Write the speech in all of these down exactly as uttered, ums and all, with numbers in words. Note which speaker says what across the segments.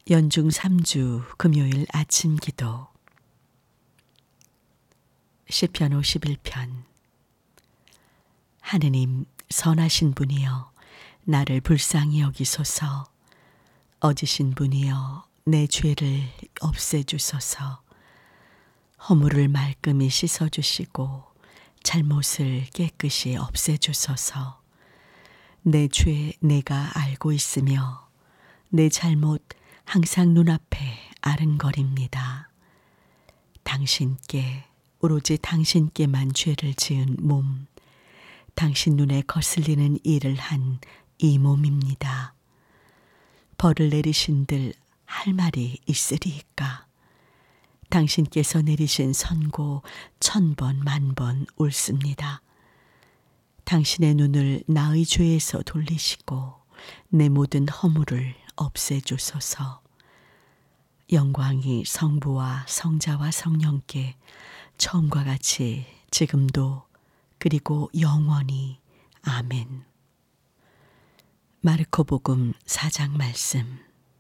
Speaker 1: 연중 삼 주 금요일 아침 기도. 시편 오십일 편. 하느님 선하신 분이여 나를 불쌍히 여기소서. 어지신 분이여 내 죄를 없애주소서. 허물을 말끔히 씻어주시고 잘못을 깨끗이 없애주소서. 내 죄 내가 알고 있으며 내 잘못 항상 눈앞에 아른거립니다. 당신께 오로지 당신께만 죄를 지은 몸, 당신 눈에 거슬리는 일을 한 이 몸입니다. 벌을 내리신들 할 말이 있으리이까. 당신께서 내리신 선고 천 번 만 번 옳습니다. 당신의 눈을 나의 죄에서 돌리시고 내 모든 허물을 없애주소서. 영광이 성부와 성자와 성령께 처음과 같이 지금도 그리고 영원히 아멘. 마르코복음 사 장 말씀.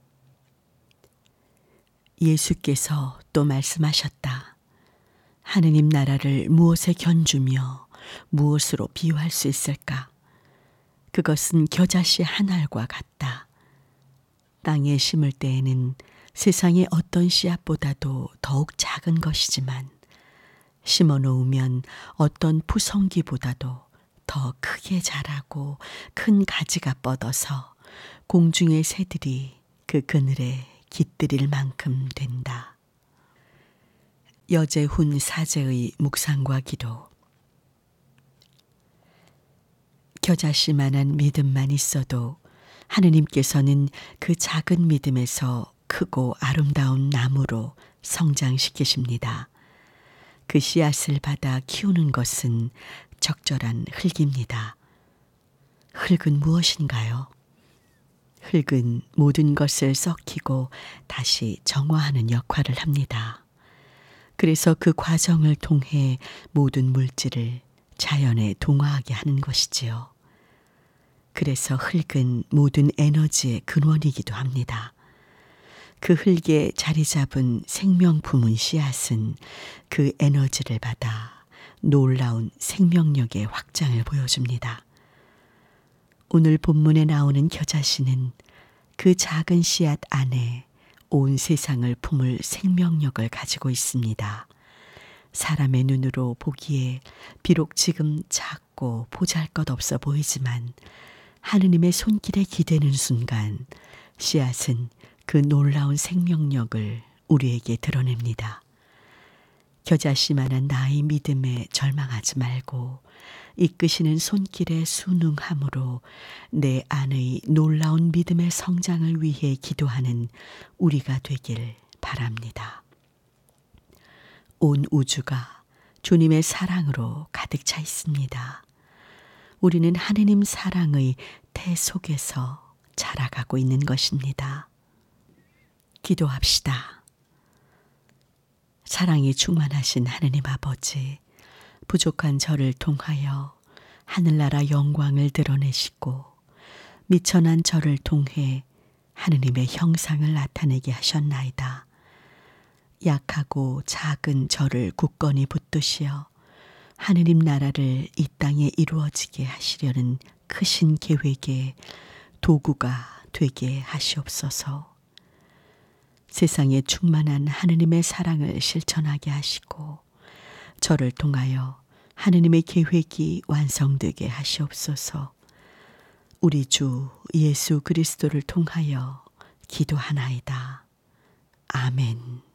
Speaker 1: 예수께서 또 말씀하셨다. 하느님 나라를 무엇에 견주며 무엇으로 비유할 수 있을까? 그것은 겨자씨 한 알과 같다. 땅에 심을 때에는 세상의 어떤 씨앗보다도 더욱 작은 것이지만 심어 놓으면 어떤 푸성기보다도 더 크게 자라고 큰 가지가 뻗어서 공중의 새들이 그 그늘에 깃들일 만큼 된다. 여제훈 사제의 묵상과 기도. 겨자씨만한 믿음만 있어도 하느님께서는 그 작은 믿음에서 크고 아름다운 나무로 성장시키십니다. 그 씨앗을 받아 키우는 것은 적절한 흙입니다. 흙은 무엇인가요? 흙은 모든 것을 썩히고 다시 정화하는 역할을 합니다. 그래서 그 과정을 통해 모든 물질을 자연에 동화하게 하는 것이지요. 그래서 흙은 모든 에너지의 근원이기도 합니다. 그 흙에 자리 잡은 생명품은 씨앗은 그 에너지를 받아 놀라운 생명력의 확장을 보여줍니다. 오늘 본문에 나오는 겨자씨는 그 작은 씨앗 안에 온 세상을 품을 생명력을 가지고 있습니다. 사람의 눈으로 보기에 비록 지금 작고 보잘것없어 보이지만 하느님의 손길에 기대는 순간 씨앗은 그 놀라운 생명력을 우리에게 드러냅니다. 겨자씨만한 나의 믿음에 절망하지 말고 이끄시는 손길에 순응함으로 내 안의 놀라운 믿음의 성장을 위해 기도하는 우리가 되길 바랍니다. 온 우주가 주님의 사랑으로 가득 차 있습니다. 우리는 하느님 사랑의 태 속에서 자라가고 있는 것입니다. 기도합시다. 사랑이 충만하신 하느님 아버지, 부족한 저를 통하여 하늘나라 영광을 드러내시고 미천한 저를 통해 하느님의 형상을 나타내게 하셨나이다. 약하고 작은 저를 굳건히 붙드시어 하느님 나라를 이 땅에 이루어지게 하시려는 크신 계획의 도구가 되게 하시옵소서. 세상에 충만한 하느님의 사랑을 실천하게 하시고 저를 통하여 하느님의 계획이 완성되게 하시옵소서. 우리 주 예수 그리스도를 통하여 기도하나이다. 아멘.